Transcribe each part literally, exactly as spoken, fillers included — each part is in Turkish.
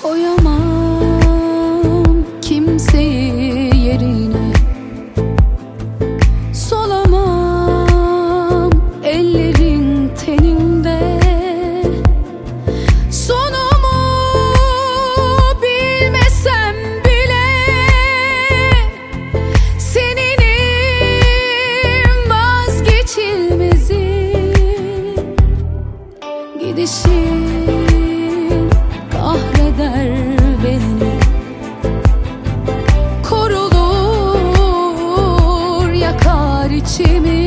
Koyamam kimseyi yerine, solamam ellerin teninde. Sonumu bilmesem bile seninim vazgeçilmezim. Gidişin kahreder beni, korulur yakar içimi.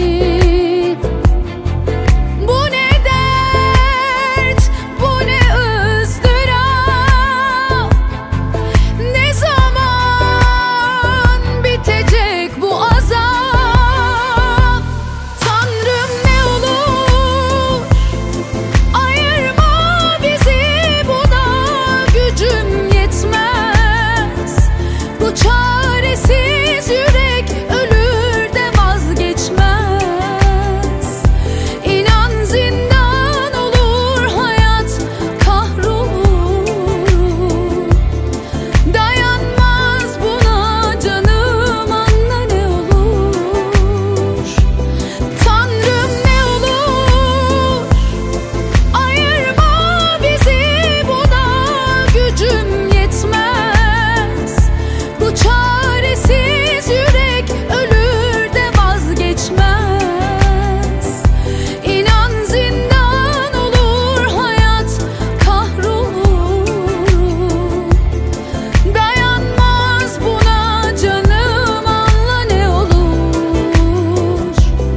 Bu ne dert, bu ne ızdırap, ne zaman bitecek bu azap? Tanrım ne olur ayırma bizi, buna gücüm yetmez. Bu çaresiz yürek ölür de vazgeçmez. İnan zindan olur, hayat kahrolur. Dayanmaz buna canım, anla ne olur. Tanrım ne olur ayırma bizi, buna gücüm yetmez. Bu çaresiz yürek ölür de vazgeçmez. İnan zindan olur, hayat kahrolur. Dayanmaz buna canım, anla ne olur.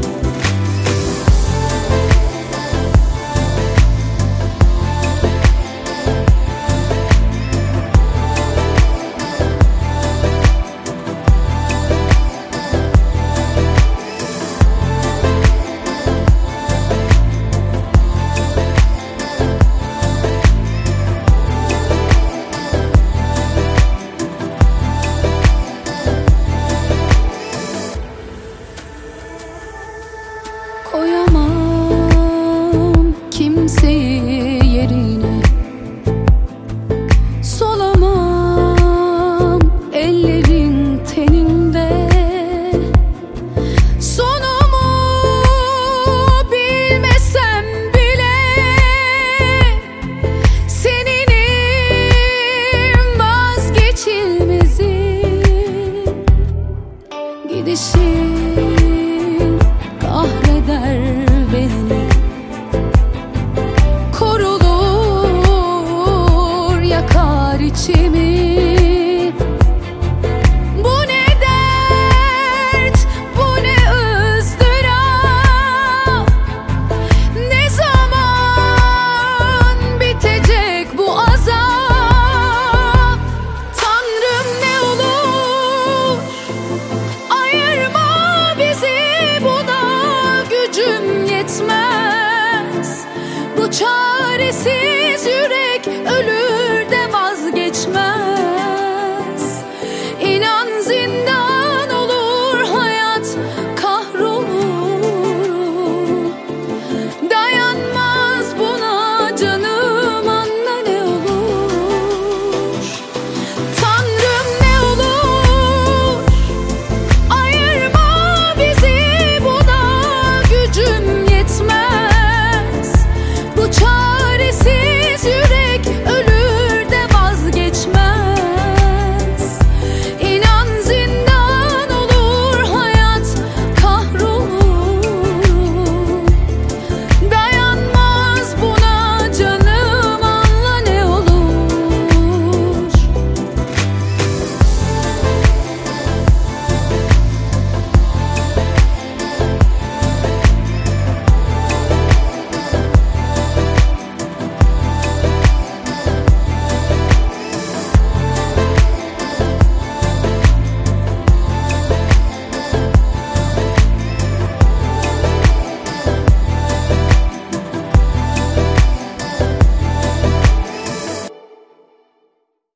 Koyamam kimseyi yerine, solamam ellerin teninde. Sonumu bilmesem bile seninim vazgeçilmezim. Gidişin kahreder beni, korulur yakar içimi. Bu ne dert, bu ne ızdırap, ne zaman bitecek bu azap? Tanrım ne olur ayırma bizi, buna gücüm yetmez. Bu çaresiz